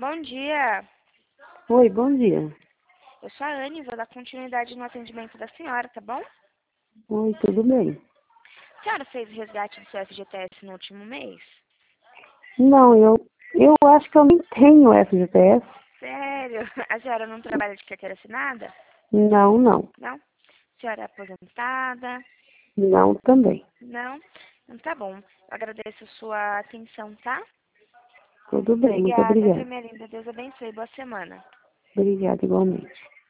Bom dia, Oi, bom dia. eu sou a Anne, vou dar continuidade no atendimento da senhora, tá bom? Oi, tudo bem? A senhora fez o resgate do seu FGTS no último mês? Não, eu acho que eu nem tenho FGTS. Sério? A senhora não trabalha de carteira assinada? Não, não. Não? A senhora é aposentada? Não também. Não? Então tá bom. Eu agradeço sua atenção, tá? Tudo bem, muito Obrigada, viu, obrigada. minha linda? Deus abençoe. Boa semana. Obrigada igualmente.